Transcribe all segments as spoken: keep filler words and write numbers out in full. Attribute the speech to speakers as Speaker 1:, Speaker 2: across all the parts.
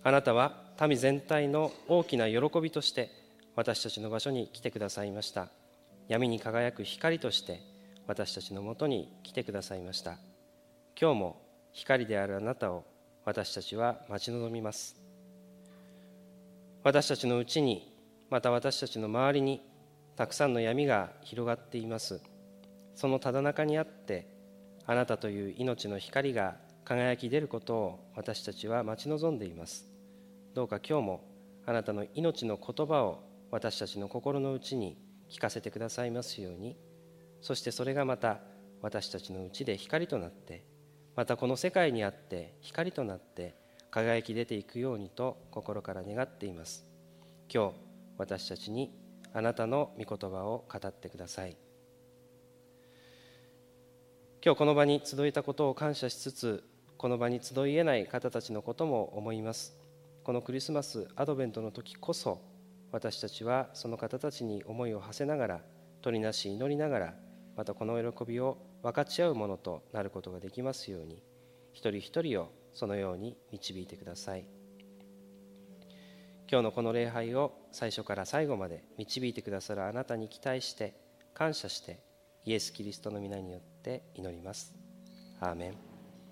Speaker 1: あなたは民全体の大きな喜びとして私たちの場所に来てくださいました。闇に輝く光として私たちのもとに来てくださいました。今日も光であるあなたを私たちは待ち望みます。私たちのうちに、また私たちの周りにたくさんの闇が広がっています。そのただ中にあってあなたという命の光が輝き出ることを私たちは待ち望んでいます。どうか今日もあなたの命の言葉を私たちの心の内に聞かせてくださいますように、そしてそれがまた私たちのうちで光となって、またこの世界にあって光となって輝き出ていくようにと心から願っています。今日私たちにあなたの御言葉を語ってください。今日この場に集いたことを感謝しつつ、この場に集いえない方たちのことも思います。このクリスマスアドベントの時こそ、私たちはその方たちに思いを馳せながら、取りなし祈りながら、またこの喜びを分かち合うものとなることができますように、一人一人をそのように導いてください。今日のこの礼拝を最初から最後まで導いてくださるあなたに期待して感謝して、イエス・キリストの皆によって祈ります。アーメン。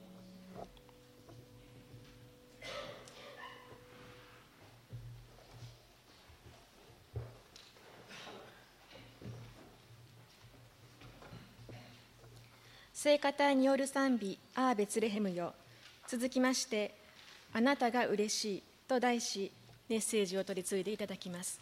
Speaker 2: 聖歌隊による賛美、アーベツレヘムよ。続きまして、あなたが嬉しいと題し、メッセージを取り継いでいただきます。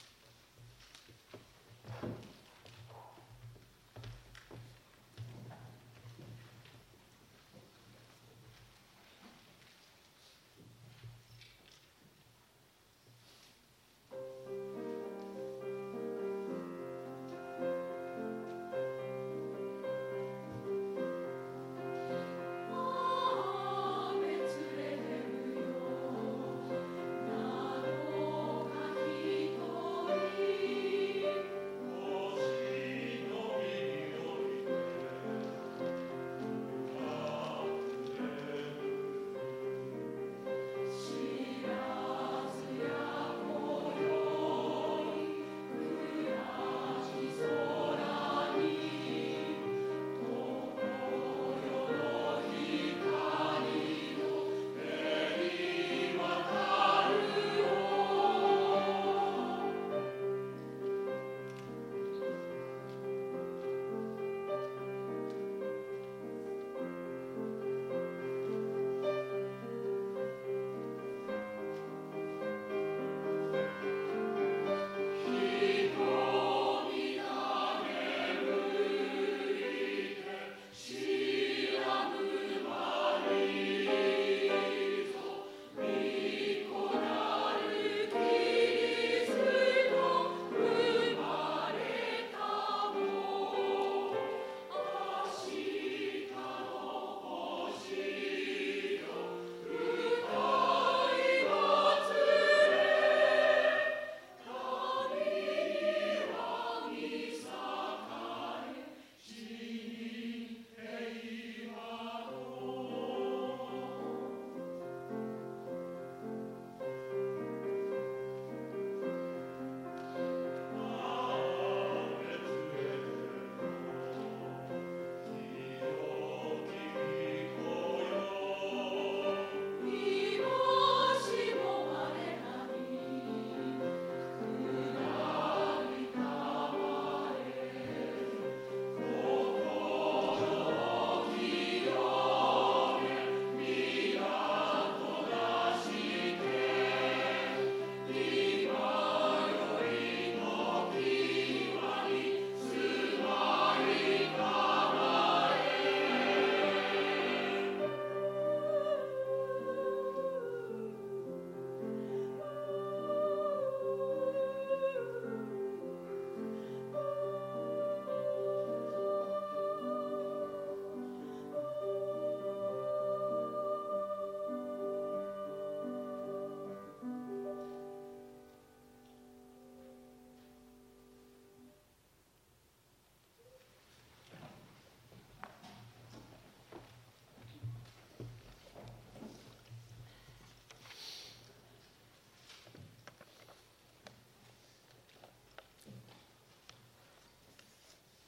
Speaker 3: 「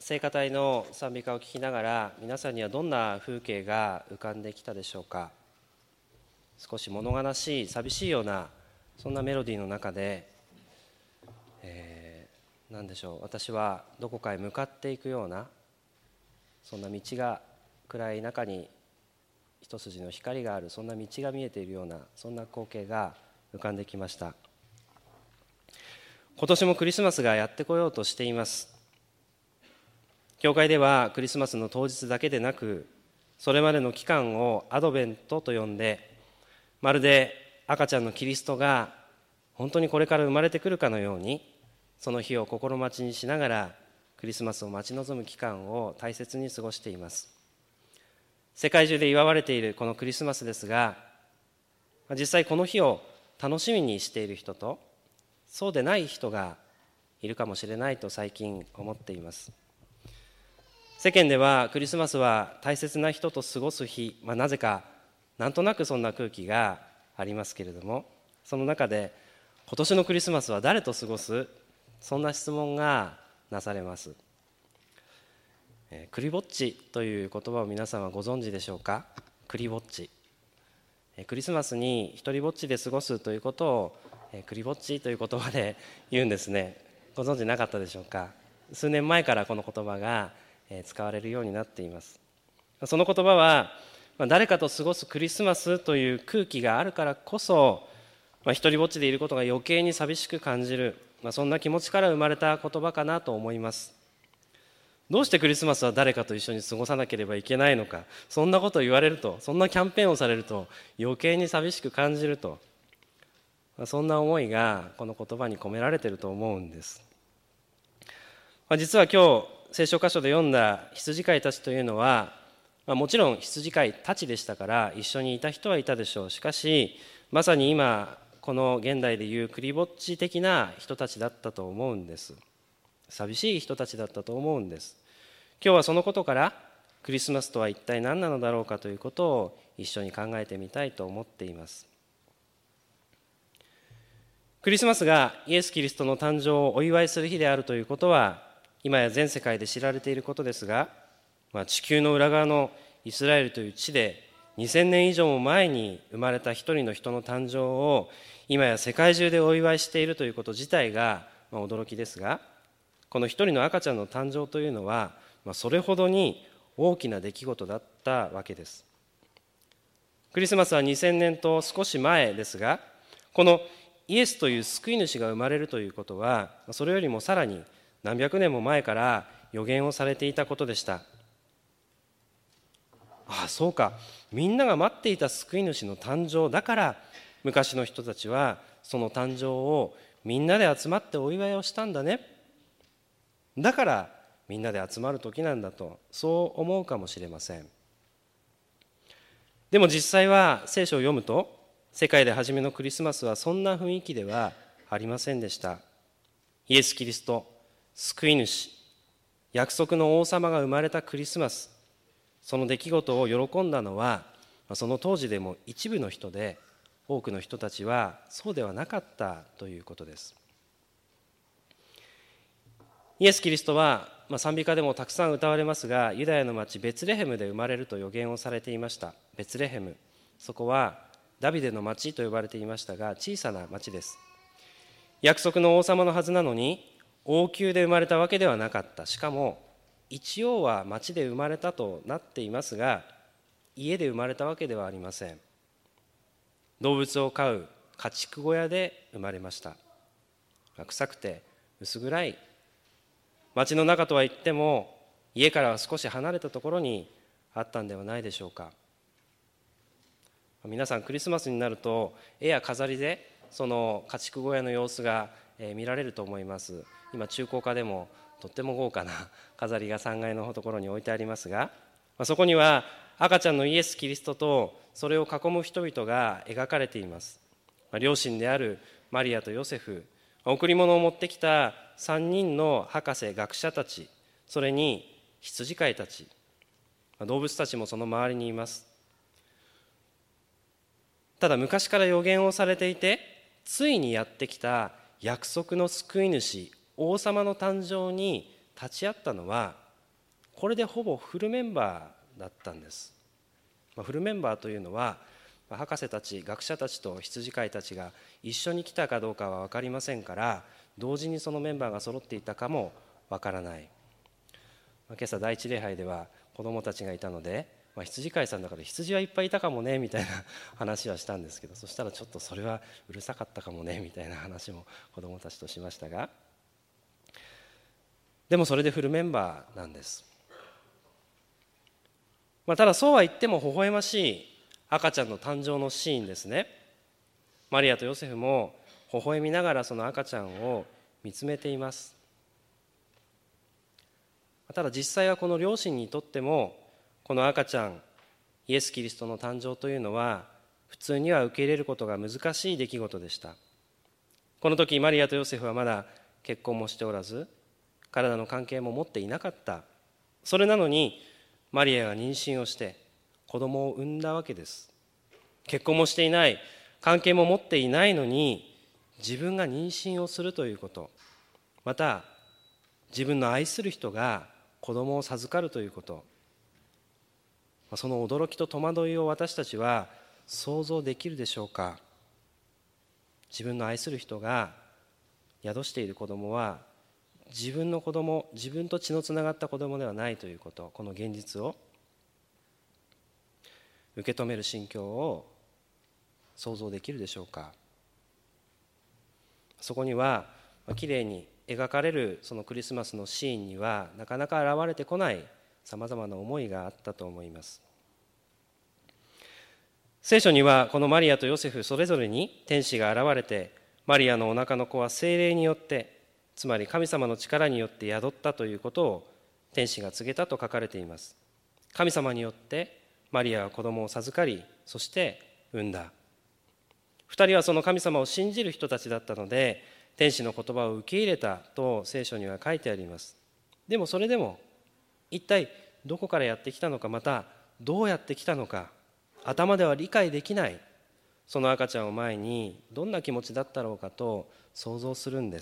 Speaker 1: 聖歌隊の賛美歌を聴きながら、皆さんにはどんな風景が浮かんできたでしょうか。少し物悲しい、寂しいようなそんなメロディーの中で、えー、何でしょう、私はどこかへ向かっていくような、そんな道が暗い中に一筋の光がある、そんな道が見えているような、そんな光景が浮かんできました。今年もクリスマスがやってこようとしています。教会ではクリスマスの当日だけでなく、それまでの期間をアドベントと呼んで、まるで赤ちゃんのキリストが本当にこれから生まれてくるかのように、その日を心待ちにしながらクリスマスを待ち望む期間を大切に過ごしています。世界中で祝われているこのクリスマスですが、実際この日を楽しみにしている人とそうでない人がいるかもしれないと最近思っています。世間ではクリスマスは大切な人と過ごす日、まあ、なぜかなんとなくそんな空気がありますけれども、その中で今年のクリスマスは誰と過ごす、そんな質問がなされます。えー、クリぼっちという言葉を皆さんはご存知でしょうか。クリぼっち、えー、クリスマスに一人ぼっちで過ごすということを、えー、クリぼっちという言葉で言うんですね。ご存知なかったでしょうか。数年前からこの言葉が使われるようになっています。その言葉は誰かと過ごすクリスマスという空気があるからこそ、まあ、一人ぼっちでいることが余計に寂しく感じる、まあ、そんな気持ちから生まれた言葉かなと思います。どうしてクリスマスは誰かと一緒に過ごさなければいけないのか、そんなことを言われると、そんなキャンペーンをされると余計に寂しく感じると、まあ、そんな思いがこの言葉に込められていると思うんです。まあ、実は今日聖書箇所で読んだ羊飼いたちというのは、まあ、もちろん羊飼いたちでしたから一緒にいた人はいたでしょう。しかしまさに今この現代でいうクリぼっち的な人たちだったと思うんです。寂しい人たちだったと思うんです。今日はそのことからクリスマスとは一体何なのだろうかということを一緒に考えてみたいと思っています。クリスマスがイエス・キリストの誕生をお祝いする日であるということは今や全世界で知られていることですが、まあ、地球の裏側のイスラエルという地でにせんねん以上も前に生まれた一人の人の誕生を今や世界中でお祝いしているということ自体がまあ驚きですが、この一人の赤ちゃんの誕生というのはまあそれほどに大きな出来事だったわけです。クリスマスはにせんねんと少し前ですが、このイエスという救い主が生まれるということはそれよりもさらに何百年も前から予言をされていたことでした。ああ、そうか、みんなが待っていた救い主の誕生だから昔の人たちはその誕生をみんなで集まってお祝いをしたんだね、だからみんなで集まる時なんだと、そう思うかもしれません。でも実際は聖書を読むと世界で初めのクリスマスはそんな雰囲気ではありませんでした。イエス・キリスト、救い主、約束の王様が生まれたクリスマス、その出来事を喜んだのはその当時でも一部の人で、多くの人たちはそうではなかったということです。イエス・キリストは、まあ、賛美歌でもたくさん歌われますが、ユダヤの町ベツレヘムで生まれると予言をされていました。ベツレヘム、そこはダビデの町と呼ばれていましたが、小さな町です。約束の王様のはずなのに王宮で生まれたわけではなかった。しかも一応は町で生まれたとなっていますが、家で生まれたわけではありません。動物を飼う家畜小屋で生まれました。臭くて薄暗い町の中とは言っても、家からは少し離れたところにあったんではないでしょうか。皆さんクリスマスになると絵や飾りでその家畜小屋の様子が見られると思います。今中古家でもとっても豪華な飾りがさんがいのところに置いてありますが、そこには赤ちゃんのイエス・キリストとそれを囲む人々が描かれています。両親であるマリアとヨセフ、贈り物を持ってきたさんにんの博士学者たち、それに羊飼いたち、動物たちもその周りにいます。ただ昔から予言をされていて、ついにやってきた約束の救い主、王様の誕生に立ち会ったのはこれでほぼフルメンバーだったんです。まあ、フルメンバーというのは、博士たち、学者たちと羊飼いたちが一緒に来たかどうかは分かりませんから、同時にそのメンバーが揃っていたかも分からない。まあ、今朝第一礼拝では子どもたちがいたので、まあ、羊飼いさんだから羊はいっぱいいたかもねみたいな話はしたんですけど、そしたらちょっとそれはうるさかったかもねみたいな話も子どもたちとしましたが、でもそれでフルメンバーなんです。まあ、ただそうは言っても微笑ましい赤ちゃんの誕生のシーンですね。マリアとヨセフも微笑みながらその赤ちゃんを見つめています。ただ実際はこの両親にとっても、この赤ちゃんイエス・キリストの誕生というのは普通には受け入れることが難しい出来事でした。この時マリアとヨセフはまだ結婚もしておらず、体の関係も持っていなかった。それなのにマリアが妊娠をして子供を産んだわけです。結婚もしていない、関係も持っていないのに自分が妊娠をするということ、また自分の愛する人が子供を授かるということ、その驚きと戸惑いを私たちは想像できるでしょうか。自分の愛する人が宿している子供は自分の子供、自分と血のつながった子供ではないということ、この現実を受け止める心境を想像できるでしょうか。そこにはきれいに描かれるそのクリスマスのシーンにはなかなか現れてこないさまざまな思いがあったと思います。聖書にはこのマリアとヨセフそれぞれに天使が現れて、マリアのお腹の子は聖霊によって、つまり神様の力によって宿ったということを天使が告げたと書かれています。神様によってマリアは子供を授かり、そして産んだ。二人はその神様を信じる人たちだったので、天使の言葉を受け入れたと聖書には書いてあります。でもそれでも一体どこからやってきたのか、またどうやってきたのか、頭では理解できない、その赤ちゃんを前にどんな気持ちだったろうかと想像するんです。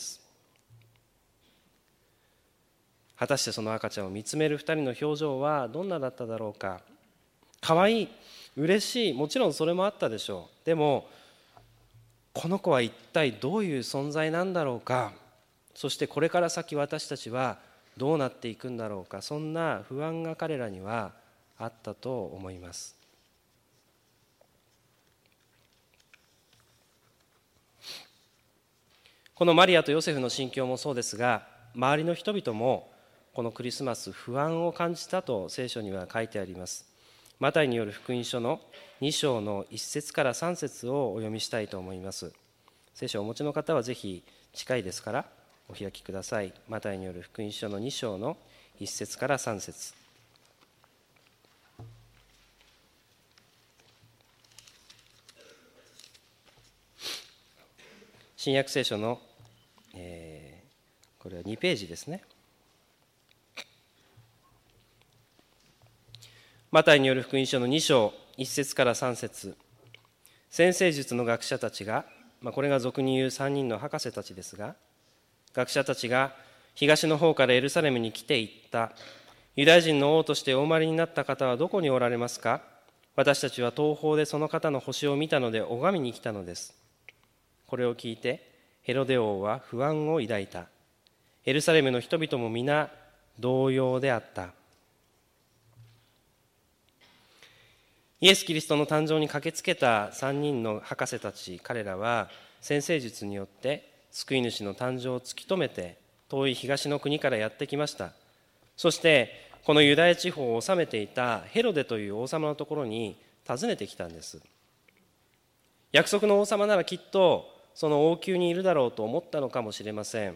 Speaker 1: 果たしてその赤ちゃんを見つめる二人の表情はどんなだっただろうか。かわいい、嬉しい、もちろんそれもあったでしょう。でもこの子は一体どういう存在なんだろうか、そしてこれから先私たちはどうなっていくんだろうか、そんな不安が彼らにはあったと思います。このマリアとヨセフの心境もそうですが、周りの人々もこのクリスマス不安を感じたと聖書には書いてあります。マタイによる福音書のに章のいち節からさん節をお読みしたいと思います。聖書をお持ちの方はぜひ近いですからお開きください。マタイによる福音書のに章のいち節からさん節。新約聖書の、えー、これはにページですね。マタイによる福音書のに章いち節からさん節。占星術の学者たちが、まあ、これが俗に言うさんにんの博士たちですが、学者たちが東の方からエルサレムに来ていった。ユダヤ人の王としてお生まれになった方はどこにおられますか。私たちは東方でその方の星を見たので拝みに来たのです。これを聞いてヘロデ王は不安を抱いた。エルサレムの人々も皆同様であった。イエス・キリストの誕生に駆けつけたさんにんの博士たち、彼らは占星術によって救い主の誕生を突き止めて遠い東の国からやってきました。そしてこのユダヤ地方を治めていたヘロデという王様のところに訪ねてきたんです。約束の王様ならきっとその王宮にいるだろうと思ったのかもしれません。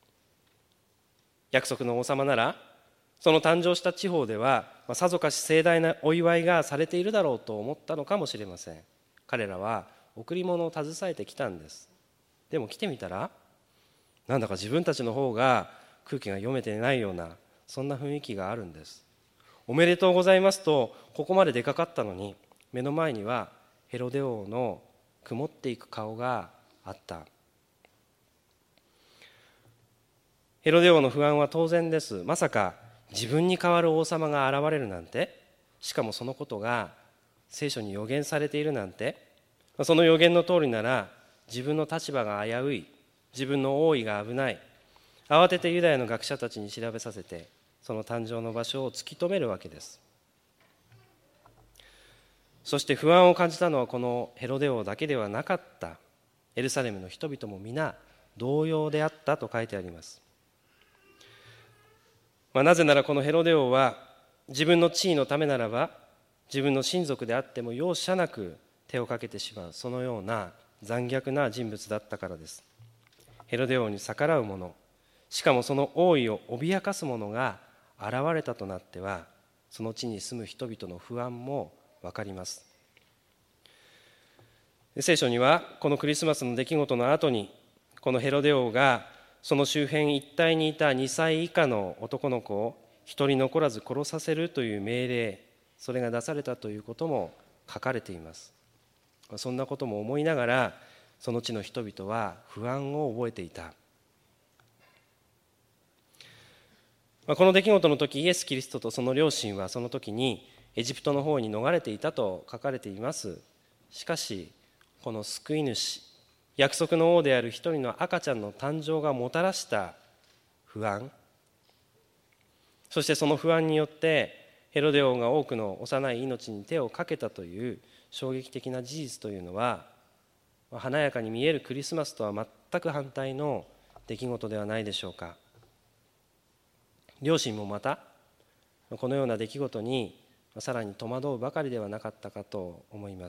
Speaker 1: 約束の王様ならその誕生した地方ではさぞかし盛大なお祝いがされているだろうと思ったのかもしれません。彼らは贈り物を携えてきたんです。でも来てみたら、なんだか自分たちの方が空気が読めていないような、そんな雰囲気があるんです。おめでとうございますとここまで出かかったのに、目の前にはヘロデ王の曇っていく顔があった。ヘロデ王の不安は当然です。まさか自分に代わる王様が現れるなんて、しかもそのことが聖書に予言されているなんて、その予言の通りなら自分の立場が危うい、自分の王位が危ない、慌ててユダヤの学者たちに調べさせて、その誕生の場所を突き止めるわけです。そして不安を感じたのはこのヘロデ王だけではなかった。エルサレムの人々も皆同様であったと書いてあります。まあ、なぜならこのヘロデ王は自分の地位のためならば自分の親族であっても容赦なく手をかけてしまう、そのような残虐な人物だったからです。ヘロデ王に逆らう者、しかもその王位を脅かす者が現れたとなっては、その地に住む人々の不安も分かります。聖書にはこのクリスマスの出来事の後に、このヘロデ王がその周辺一帯にいたにさい以下の男の子を一人残らず殺させるという命令、それが出されたということも書かれています。そんなことも思いながら、その地の人々は不安を覚えていた。この出来事の時、イエス・キリストとその両親はその時にエジプトの方に逃れていたと書かれています。しかしこの救い主、約束の王である一人の赤ちゃんの誕生がもたらした不安、そしてその不安によってヘロデ王が多くの幼い命に手をかけたという衝撃的な事実というのは、華やかに見えるクリスマスとは全く反対の出来事ではないでしょうか。両親もまたこのような出来事にさらに戸惑うばかりではなかったかと思います。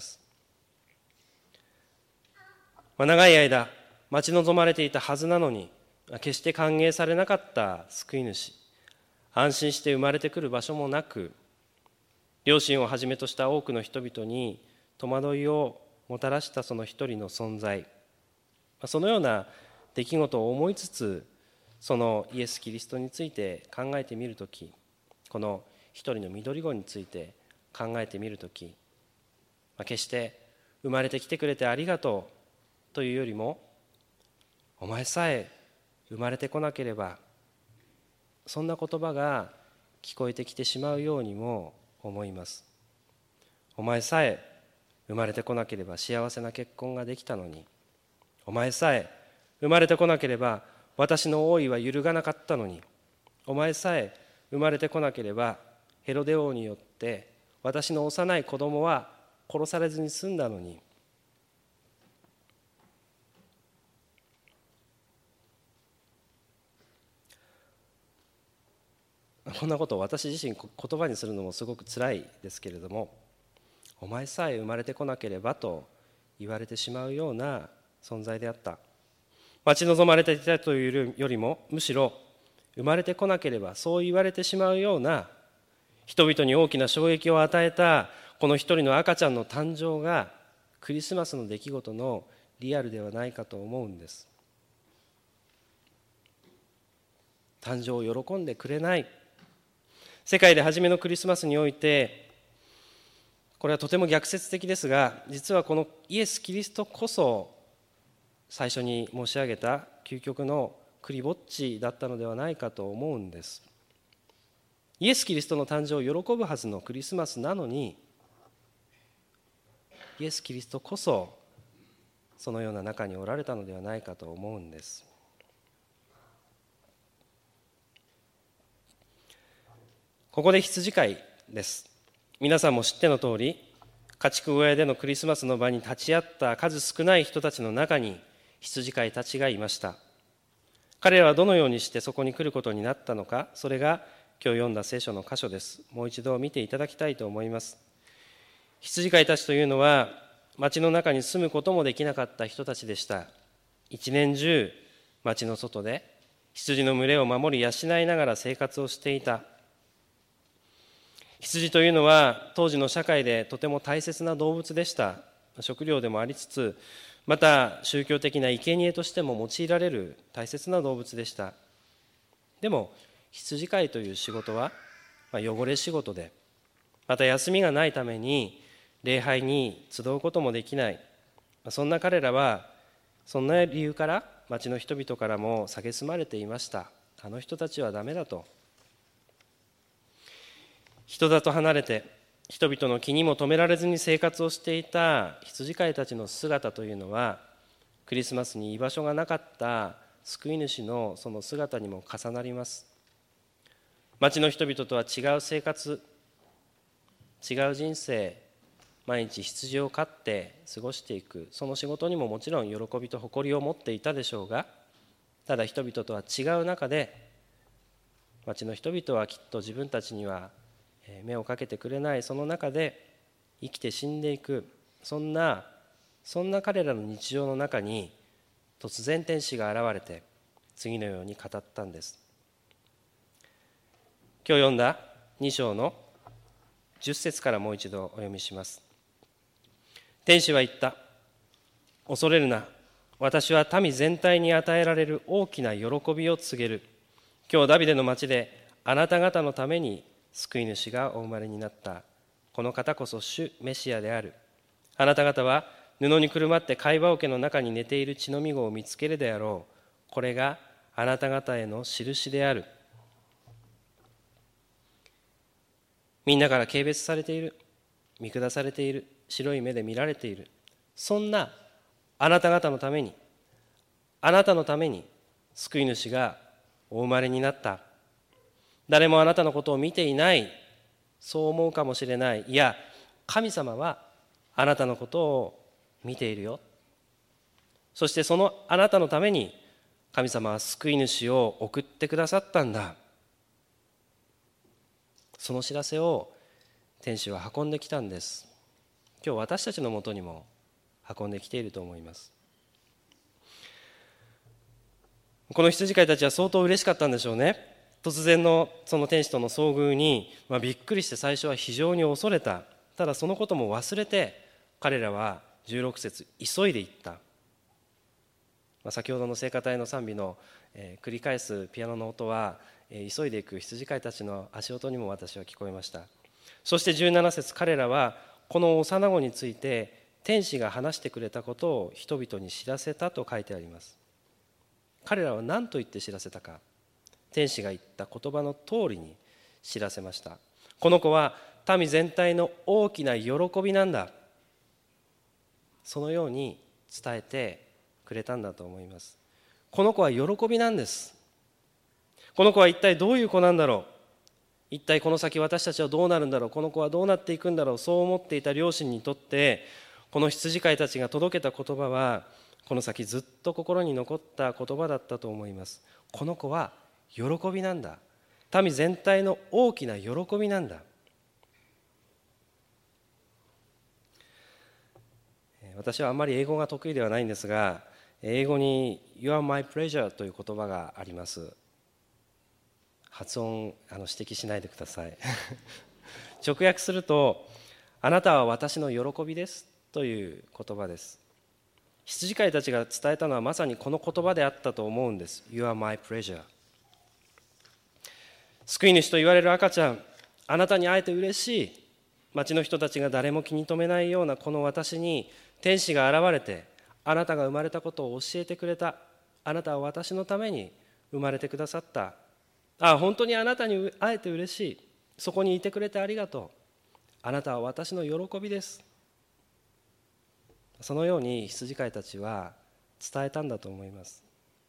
Speaker 1: 長い間待ち望まれていたはずなのに、決して歓迎されなかった救い主、安心して生まれてくる場所もなく、両親をはじめとした多くの人々に戸惑いをもたらしたその一人の存在、そのような出来事を思いつつ、そのイエス・キリストについて考えてみるとき、この一人の緑子について考えてみるとき、決して生まれてきてくれてありがとうというよりも、お前さえ生まれてこなければ、そんな言葉が聞こえてきてしまうようにも思います。お前さえ生まれてこなければ幸せな結婚ができたのに、お前さえ生まれてこなければ私の王位は揺るがなかったのに、お前さえ生まれてこなければヘロデ王によって私の幼い子供は殺されずに済んだのに、こんなことを私自身言葉にするのもすごくつらいですけれども、お前さえ生まれてこなければと言われてしまうような存在であった。待ち望まれていたというよりも、むしろ生まれてこなければそう言われてしまうような、人々に大きな衝撃を与えたこの一人の赤ちゃんの誕生がクリスマスの出来事のリアルではないかと思うんです。誕生を喜んでくれない、世界で初めのクリスマスにおいて、これはとても逆説的ですが、実はこのイエス・キリストこそ最初に申し上げた究極のクリぼっちだったのではないかと思うんです。イエス・キリストの誕生を喜ぶはずのクリスマスなのに、イエス・キリストこそそのような中におられたのではないかと思うんです。ここで羊飼いです。皆さんも知っての通り、家畜小屋でのクリスマスの場に立ち会った数少ない人たちの中に羊飼いたちがいました。彼らはどのようにしてそこに来ることになったのか、それが今日読んだ聖書の箇所です。もう一度見ていただきたいと思います。羊飼いたちというのは、町の中に住むこともできなかった人たちでした。一年中町の外で羊の群れを守り養いながら生活をしていた。羊というのは当時の社会でとても大切な動物でした。食料でもありつつ、また宗教的な生贄としても用いられる大切な動物でした。でも羊飼いという仕事は汚れ仕事で、また休みがないために礼拝に集うこともできない。そんな彼らはそんな理由から町の人々からも蔑まれていました。あの人たちはダメだと。 人里離れて人々の気にも留められずに生活をしていた羊飼いたちの姿というのは、クリスマスに居場所がなかった救い主のその姿にも重なります。町の人々とは違う生活、違う人生、毎日羊を飼って過ごしていく、その仕事にももちろん喜びと誇りを持っていたでしょうが、ただ人々とは違う中で、町の人々はきっと自分たちには目をかけてくれない、その中で生きて死んでいく、そんなそんな彼らの日常の中に突然天使が現れて次のように語ったんです。今日読んだに章のじゅっ節からもう一度お読みします。天使は言った。恐れるな。私は民全体に与えられる大きな喜びを告げる。今日ダビデの町であなた方のために救い主がお生まれになった。この方こそ主メシアである。あなた方は布にくるまって貝羽桶の中に寝ている血のみ子を見つけるであろう。これがあなた方への印である。みんなから軽蔑されている、見下されている、白い目で見られている、そんなあなた方のために、あなたのために救い主がお生まれになった。誰もあなたのことを見ていない、そう思うかもしれない。いや、神様はあなたのことを見ているよ。そしてそのあなたのために神様は救い主を送ってくださったんだ。その知らせを天使は運んできたんです。今日私たちのもとにも運んできていると思います。この羊飼いたちは相当嬉しかったんでしょうね。突然のその天使との遭遇に、まあ、びっくりして最初は非常に恐れた。ただそのことも忘れて彼らはじゅうろく節急いでいった。まあ、先ほどの聖歌隊の賛美の、えー、繰り返すピアノの音は急いでいく羊飼いたちの足音にも私は聞こえました。そしてじゅうなな節、彼らはこの幼子について天使が話してくれたことを人々に知らせたと書いてあります。彼らは何と言って知らせたか。天使が言った言葉の通りに知らせました。この子は民全体の大きな喜びなんだ。そのように伝えてくれたんだと思います。この子は喜びなんです。この子は一体どういう子なんだろう。一体この先私たちはどうなるんだろう。この子はどうなっていくんだろう。そう思っていた両親にとってこの羊飼いたちが届けた言葉はこの先ずっと心に残った言葉だったと思います。この子は喜びなんだ。民全体の大きな喜びなんだ。私はあんまり英語が得意ではないんですが、英語に You are my pleasure という言葉があります。発音あの指摘しないでください直訳すると、あなたは私の喜びですという言葉です。羊飼いたちが伝えたのはまさにこの言葉であったと思うんです。 You are my pleasure。 救い主と言われる赤ちゃん、あなたに会えて嬉しい。町の人たちが誰も気に留めないようなこの私に天使が現れて、あなたが生まれたことを教えてくれた。あなたは私のために生まれてくださった。あ、本当にあなたに会えて嬉しい。そこにいてくれてありがとう。あなたは私の喜びです。そのように羊飼いたちは伝えたんだと思います。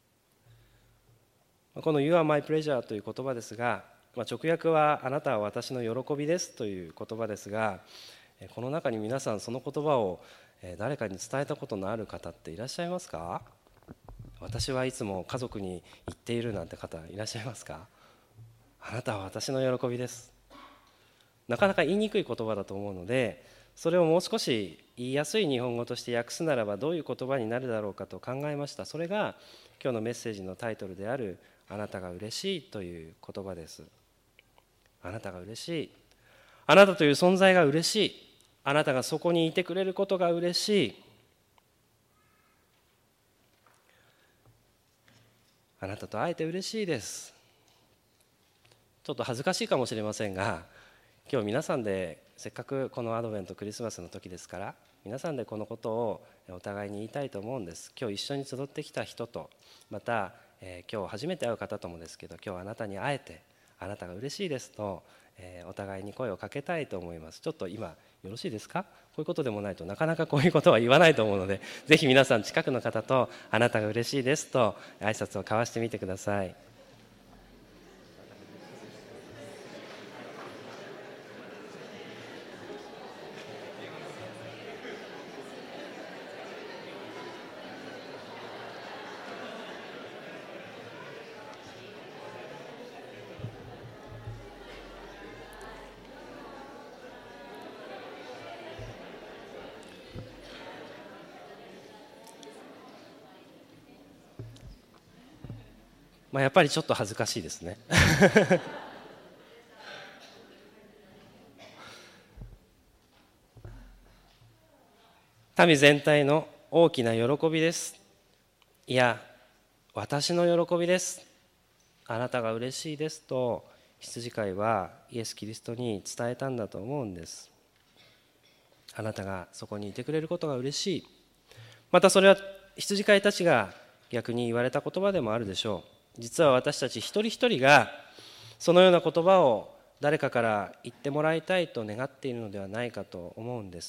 Speaker 1: この You are my pleasure という言葉ですが、直訳はあなたは私の喜びですという言葉ですが、この中に皆さんその言葉を誰かに伝えたことのある方っていらっしゃいますか？私はいつも家族に言っているなんて方いらっしゃいますか？あなたは私の喜びです。なかなか言いにくい言葉だと思うので、それをもう少し言いやすい日本語として訳すならばどういう言葉になるだろうかと考えました。それが今日のメッセージのタイトルであるあなたが嬉しいという言葉です。あなたが嬉しい。あなたという存在が嬉しい。あなたがそこにいてくれることが嬉しい。あなたと会えて嬉しいです。ちょっと恥ずかしいかもしれませんが、今日皆さんでせっかくこのアドベントクリスマスの時ですから、皆さんでこのことをお互いに言いたいと思うんです。今日一緒に集ってきた人と、また、えー、今日初めて会う方ともですけど、今日あなたに会えてあなたが嬉しいですと、 えー、お互いに声をかけたいと思います。ちょっと今よろしいですか？こういうことでもないとなかなかこういうことは言わないと思うので、ぜひ皆さん近くの方とあなたが嬉しいですと挨拶を交わしてみてください。まあ、やっぱりちょっと恥ずかしいですね民全体の大きな喜びです。いや、私の喜びです。あなたが嬉しいですと羊飼いはイエス・キリストに伝えたんだと思うんです。あなたがそこにいてくれることが嬉しい。またそれは羊飼いたちが逆に言われた言葉でもあるでしょう。実は私たち一人一人がそのような言葉を誰かから言ってもらいたいと願っているのではないかと思うんです。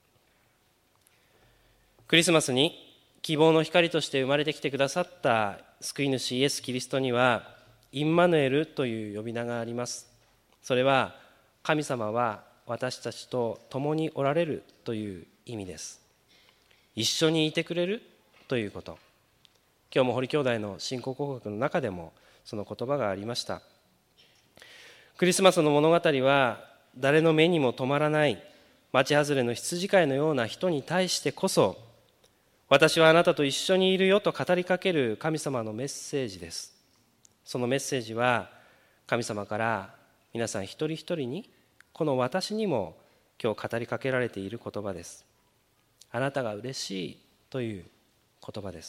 Speaker 1: クリスマスに希望の光として生まれてきてくださった救い主イエス・キリストにはインマヌエルという呼び名があります。それは神様は私たちと共におられるという意味です。一緒にいてくれるということ。今日も堀兄弟の信仰告白の中でもその言葉がありました。クリスマスの物語は誰の目にも止まらない町外れの羊飼いのような人に対してこそ、私はあなたと一緒にいるよと語りかける神様のメッセージです。そのメッセージは神様から皆さん一人一人に、この私にも今日語りかけられている言葉です。あなたが嬉しいという言葉です。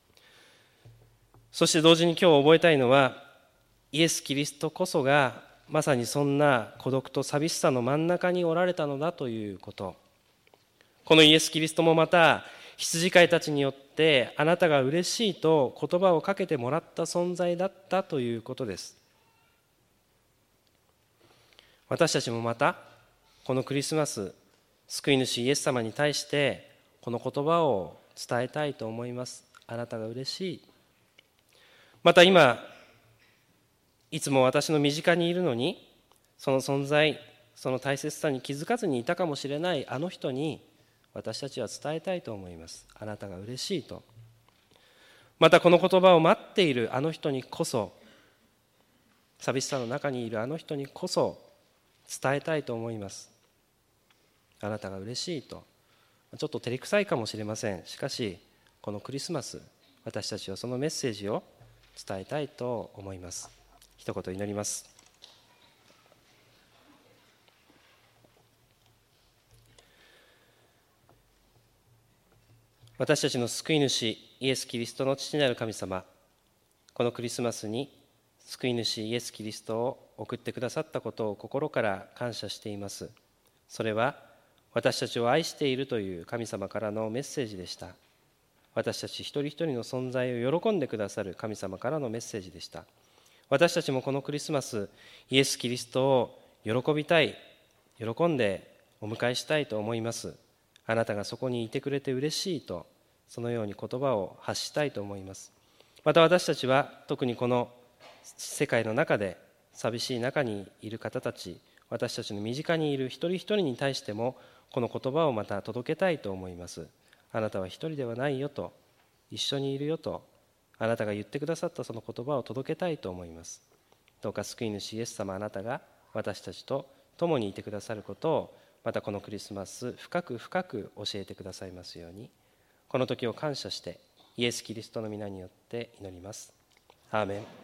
Speaker 1: そして同時に今日覚えたいのは、イエス・キリストこそがまさにそんな孤独と寂しさの真ん中におられたのだということ。このイエス・キリストもまた羊飼いたちによってあなたが嬉しいと言葉をかけてもらった存在だったということです。私たちもまたこのクリスマス、救い主イエス様に対してこの言葉を伝えたいと思います。あなたが嬉しい。また今いつも私の身近にいるのに、その存在、その大切さに気づかずにいたかもしれないあの人に私たちは伝えたいと思います。あなたが嬉しいと。またこの言葉を待っているあの人にこそ、寂しさの中にいるあの人にこそ伝えたいと思います。あなたが嬉しいと。ちょっと照れくさいかもしれません。しかしこのクリスマス、私たちはそのメッセージを伝えたいと思います。一言祈ります。私たちの救い主イエス・キリストの父なる神様、このクリスマスに救い主イエス・キリストを送ってくださったことを心から感謝しています。それは私たちを愛しているという神様からのメッセージでした。私たち一人一人の存在を喜んでくださる神様からのメッセージでした。私たちもこのクリスマス、イエス・キリストを喜びたい、喜んでお迎えしたいと思います。あなたがそこにいてくれて嬉しいと、そのように言葉を発したいと思います。また私たちは特にこの世界の中で寂しい中にいる方たち、私たちの身近にいる一人一人に対してもこの言葉をまた届けたいと思います。あなたは一人ではないよと、一緒にいるよと、あなたが言ってくださったその言葉を届けたいと思います。どうか救い主イエス様、あなたが私たちと共にいてくださることを、またこのクリスマス深く深く教えてくださいますように、この時を感謝してイエス・キリストの皆によって祈ります。アーメン。